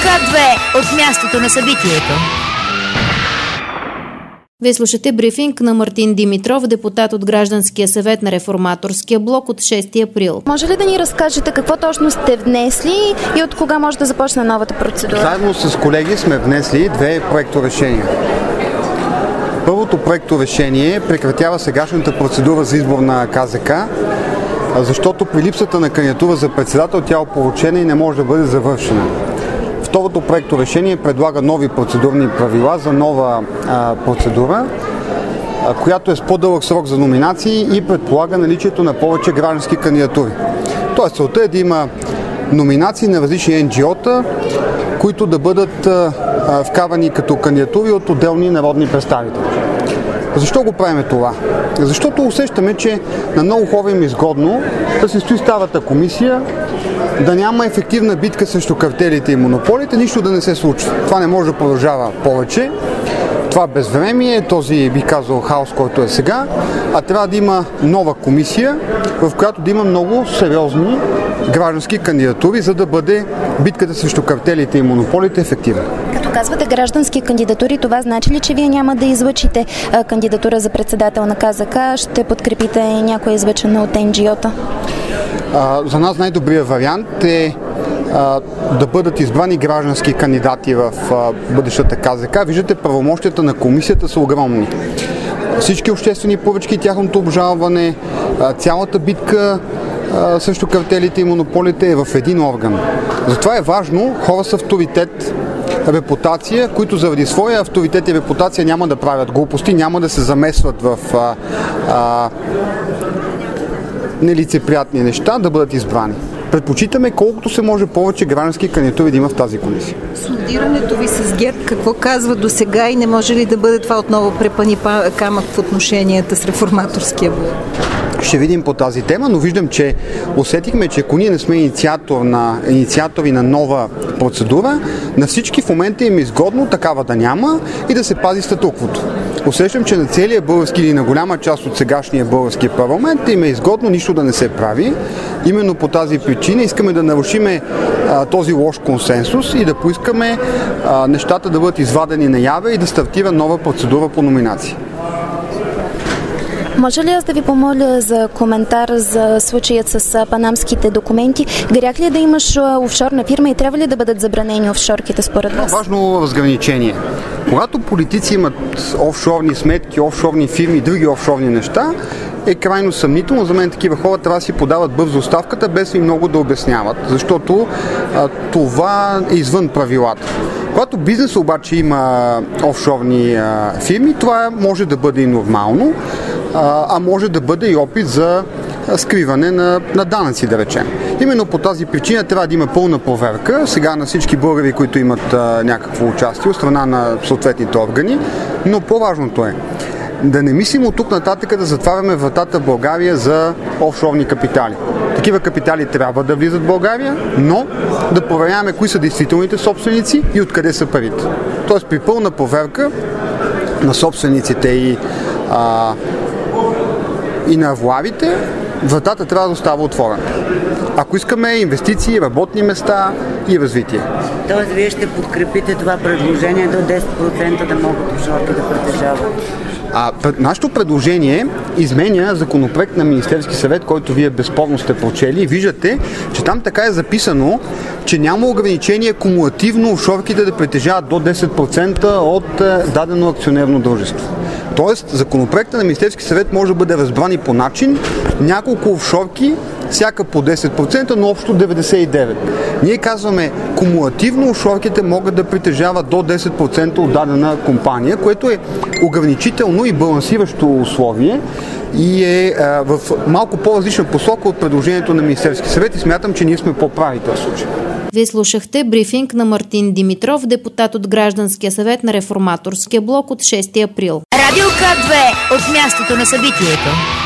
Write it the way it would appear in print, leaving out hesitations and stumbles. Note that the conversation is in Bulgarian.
К2 от мястото на събитието. Вие слушате брифинг на Мартин Димитров, депутат от Гражданския съвет на Реформаторския блок от 6 април. Може ли да ни разкажете какво точно сте внесли и от кога може да започне новата процедура? Заедно с колеги сме внесли две проекторешения. Първото проекторешение прекратява сегашната процедура за избор на КЗК, защото при липсата на кандидатура за председател тя е опорочена и не може да бъде завършена. Второто проекторешение предлага нови процедурни правила за нова процедура, която е с по-дълъг срок за номинации и предполага наличието на повече граждански кандидатури. Тоест целта е да има номинации на различни НГО-та, които да бъдат вкарани като кандидатури от отделни народни представители. Защо го правим това? Защото усещаме, че на много хора им е изгодно да се стои старата комисия, да няма ефективна битка срещу картелите и монополите, нищо да не се случва. Това не може да продължава повече. Това безвремие, този, бих казал, хаос, който е сега, а трябва да има нова комисия, в която да има много сериозни граждански кандидатури, за да бъде битката срещу картелите и монополите ефективна. Като казвате граждански кандидатури, това значи ли, че вие няма да излъчите кандидатура за председател на КЗК, ще подкрепите някоя излъчена от НГО-та? За нас най-добрият вариант е да бъдат избрани граждански кандидати в бъдещата КЗК. Виждате, правомощията на комисията са огромни. Всички обществени поръчки, тяхното обжалване, цялата битка срещу картелите и монополите е в един орган. Затова е важно хора с авторитет, репутация, които заради своя авторитет и репутация няма да правят глупости, няма да се замесват в нелицеприятни неща, да бъдат избрани. Предпочитаме колкото се може повече граждански кандидатури да има в тази комисия. Сондирането ви с ГЕРБ какво казва до сега и не може ли да бъде това отново препъни камък в отношенията с Реформаторския блок? Ще видим по тази тема, но виждам, че усетихме, че ако ние не сме инициатори на нова процедура, на всички в момента им е изгодно такава да няма и да се пази статуквото. Усещам, че на целия български или на голяма част от сегашния български парламент им е изгодно нищо да не се прави. Именно по тази причина искаме да нарушиме този лош консенсус и да поискаме нещата да бъдат извадени наяве и да стартира нова процедура по номинации. Може ли аз да ви помоля за коментар за случаят с панамските документи? Грях ли е да имаш офшорна фирма и трябва ли да бъдат забранени офшорките според вас? Важно разграничение. Когато политици имат офшорни сметки, офшорни фирми и други офшорни неща, е крайно съмнително. За мен такива хора трябва да си подават бързо оставката, без и много да обясняват, защото това е извън правилата. Когато бизнес обаче има офшорни фирми, това може да бъде и нормално, а може да бъде и опит за скриване на данъци, да речем. Именно по тази причина трябва да има пълна проверка сега на всички българи, които имат някакво участие от страна на съответните органи, но по-важното е да не мислим от тук нататък да затваряме вратата в България за офшорни капитали. Такива капитали трябва да влизат в България, но да проверяваме кои са действителните собственици и откъде са парите. Тоест при пълна проверка на собствениците и на влавите, вратата трябва да остава отворена. Ако искаме инвестиции, работни места и развитие. Тоест, вие ще подкрепите това предложение до 10% да могат офшорки да притежават? Нашето предложение изменя законопроект на Министерски съвет, който вие безспорно сте прочели и виждате, че там така е записано, че няма ограничение кумулативно офшорките да притежават до 10% от дадено акционерно дружество. Тоест, законопроектът на Министерски съвет може да бъде разбран и по начин няколко офшорки, всяка по 10%, но общо 99%. Ние казваме, кумулативно офшорките могат да притежават до 10% от дадена компания, което е ограничително и балансиращо условие и е в малко по-различна посока от предложението на Министерски съвет и смятам, че ние сме по-прави този случай. Вие слушахте брифинг на Мартин Димитров, депутат от Гражданския съвет на Реформаторския блок от 6 април. Радио К2 от мястото на събитието.